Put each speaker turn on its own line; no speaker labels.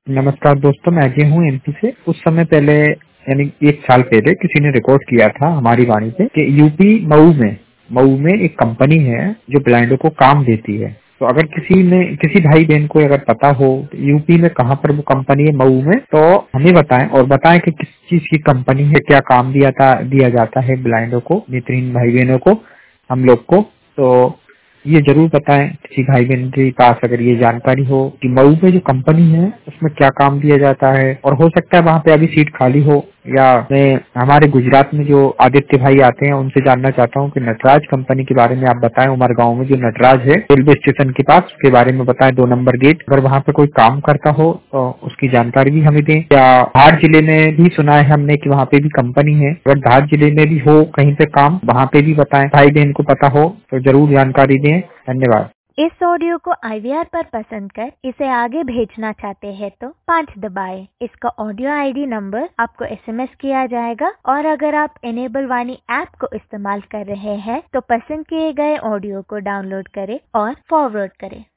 नमस्कार दोस्तों, मैं अजय हूँ एमपी से। कुछ समय पहले यानी 1 साल पहले किसी ने रिकॉर्ड किया था हमारी वाणी पे कि यूपी मऊ में एक कंपनी है जो ब्लाइंडों को काम देती है। तो अगर किसी भाई बहन को अगर पता हो यूपी में कहाँ पर वो कंपनी है मऊ में, तो हमें बताएं कि किस चीज की कंपनी है, क्या काम दिया जाता है ब्लाइंडों को, नेत्रहीन भाई बहनों को, हम लोग को। तो ये जरूर बताएं किसी भाई बहन के पास अगर ये जानकारी हो कि मऊ में जो कंपनी है उसमें क्या काम दिया जाता है, और हो सकता है वहाँ पे अभी सीट खाली हो। या मैं हमारे गुजरात में जो आदित्य भाई आते हैं उनसे जानना चाहता हूँ कि नटराज कंपनी के बारे में आप बताएं। उमरगांव में जो नटराज है रेलवे स्टेशन के पास, उसके बारे में बताएं। 2 नंबर गेट, अगर वहाँ पे कोई काम करता हो तो उसकी जानकारी भी हमें दें। या धार जिले में भी सुना है हमने कि वहाँ पे भी कंपनी है, अगर धार जिले में भी हो कहीं पे काम, वहाँ पे भी बताएं। भाई बहन को पता हो तो जरूर जानकारी दें। धन्यवाद।
इस ऑडियो को IVR पर पसंद कर इसे आगे भेजना चाहते हैं तो 5 दबाएं। इसका ऑडियो ID नंबर आपको SMS किया जाएगा, और अगर आप इनेबल वाणी ऐप को इस्तेमाल कर रहे हैं तो पसंद किए गए ऑडियो को डाउनलोड करें और फॉरवर्ड करें।